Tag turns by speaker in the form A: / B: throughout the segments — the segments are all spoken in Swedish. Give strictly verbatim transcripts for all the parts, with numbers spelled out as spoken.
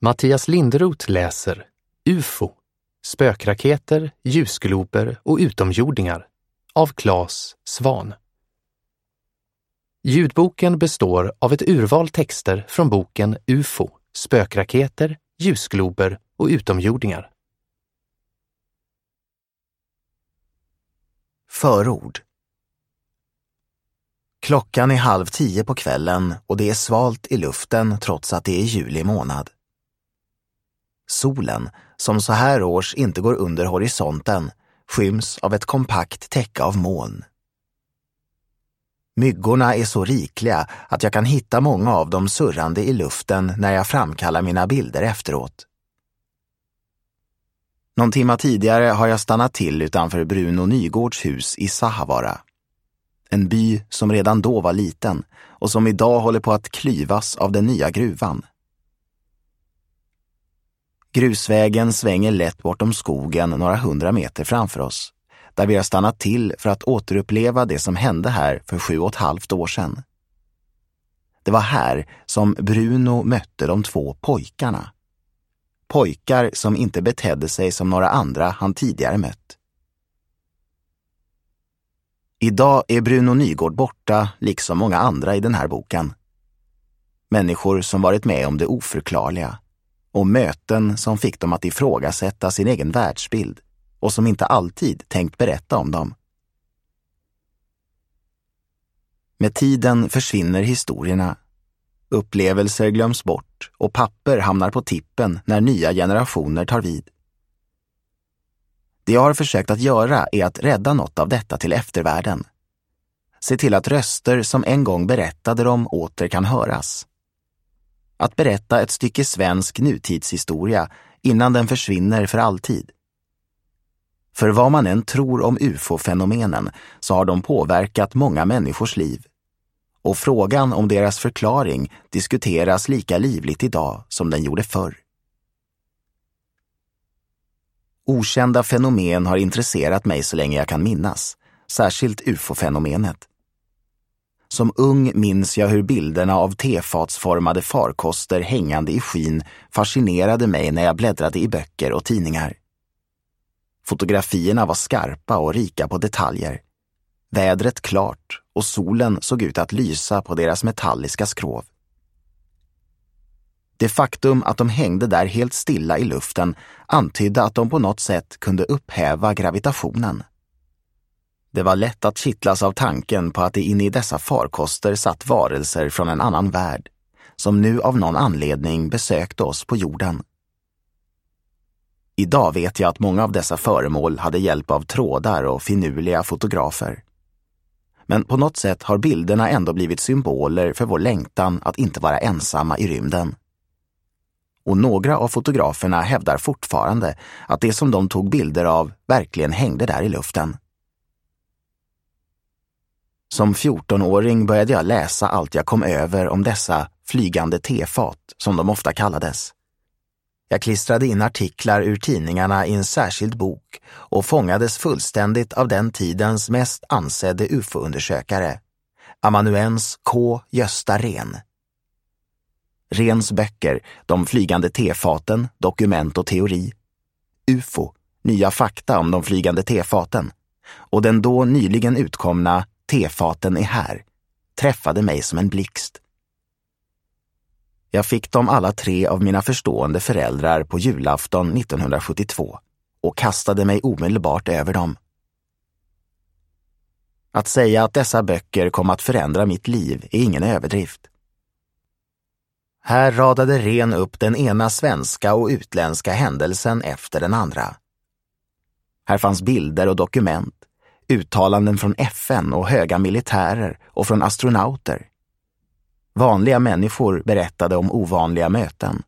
A: Mattias Linderoth läser U F O, spökraketer, ljusglober och utomjordingar av Claes Svan. Ljudboken består av ett urval texter från boken U F O, spökraketer, ljusglober och utomjordingar.
B: Förord. Klockan är halv tio på kvällen och det är svalt i luften trots att det är juli månad. Solen, som så här års inte går under horisonten, skyms av ett kompakt täcke av moln. Myggorna är så rikliga att jag kan hitta många av dem surrande i luften när jag framkallar mina bilder efteråt. Någon timma tidigare har jag stannat till utanför Bruno Nygårds hus i Sahavaara. En by som redan då var liten och som idag håller på att klyvas av den nya gruvan. Grusvägen svänger lätt bortom skogen några hundra meter framför oss, där vi har stannat till för att återuppleva det som hände här för sju och ett halvt år sedan. Det var här som Bruno mötte de två pojkarna. Pojkar som inte betedde sig som några andra han tidigare mött. Idag är Bruno Nygård borta, liksom många andra i den här boken. Människor som varit med om det oförklarliga och möten som fick dem att ifrågasätta sin egen världsbild och som inte alltid tänkt berätta om dem. Med tiden försvinner historierna. Upplevelser glöms bort och papper hamnar på tippen när nya generationer tar vid. Det jag har försökt att göra är att rädda något av detta till eftervärlden. Se till att röster som en gång berättade dem åter kan höras. Att berätta ett stycke svensk nutidshistoria innan den försvinner för alltid. För vad man än tror om U F O-fenomenen så har de påverkat många människors liv. Och frågan om deras förklaring diskuteras lika livligt idag som den gjorde förr. Okända fenomen har intresserat mig så länge jag kan minnas, särskilt U F O-fenomenet. Som ung minns jag hur bilderna av tefatsformade farkoster hängande i skyn fascinerade mig när jag bläddrade i böcker och tidningar. Fotografierna var skarpa och rika på detaljer. Vädret klart och solen såg ut att lysa på deras metalliska skrov. Det faktum att de hängde där helt stilla i luften antydde att de på något sätt kunde upphäva gravitationen. Det var lätt att kittlas av tanken på att det inne i dessa farkoster satt varelser från en annan värld, som nu av någon anledning besökte oss på jorden. Idag vet jag att många av dessa föremål hade hjälp av trådar och finurliga fotografer. Men på något sätt har bilderna ändå blivit symboler för vår längtan att inte vara ensamma i rymden. Och några av fotograferna hävdar fortfarande att det som de tog bilder av verkligen hängde där i luften. Som fjortonåring började jag läsa allt jag kom över om dessa flygande tefat, som de ofta kallades. Jag klistrade in artiklar ur tidningarna i en särskild bok och fångades fullständigt av den tidens mest ansedde U F O-undersökare, amanuens K. Gösta Rehn. Rehns böcker, De flygande tefaten, Dokument och teori, U F O, Nya fakta om de flygande tefaten och den då nyligen utkomna Tefaten är här, träffade mig som en blixt. Jag fick dem alla tre av mina förstående föräldrar på julafton nittonhundrasjuttiotvå och kastade mig omedelbart över dem. Att säga att dessa böcker kom att förändra mitt liv är ingen överdrift. Här radade Rehn upp den ena svenska och utländska händelsen efter den andra. Här fanns bilder och dokument, uttalanden från F N och höga militärer och från astronauter. Vanliga människor berättade om ovanliga möten.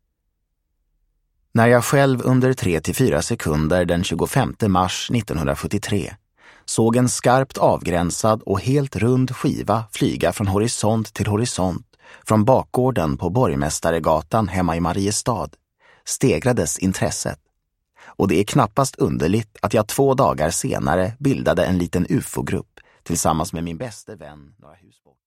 B: När jag själv under tre till fyra sekunder den tjugofemte mars nittonhundrasjuttiotre såg en skarpt avgränsad och helt rund skiva flyga från horisont till horisont från bakgården på Borgmästaregatan hemma i Mariestad, stegrades intresset. Och det är knappast underligt att jag två dagar senare bildade en liten U F O-grupp tillsammans med min bäste vän några hus bort.